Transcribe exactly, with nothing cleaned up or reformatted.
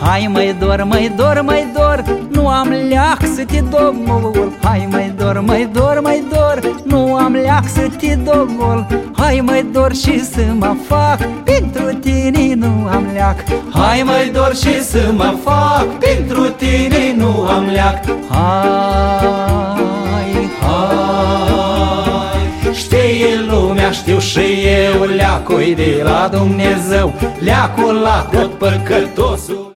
Hai mai dor, mai dor, mai dor, nu am leac să te dogol. Hai mai dor, mai dor, mai dor, nu am leac să te dogol. Hai mai dor și să mă fac, pentru tine nu am leac. Hai mai dor și să mă fac, pentru tine nu am leac. Hai, hai, știe lumea, știu și eu, leacul de la Dumnezeu, leacul la tot păcătosul.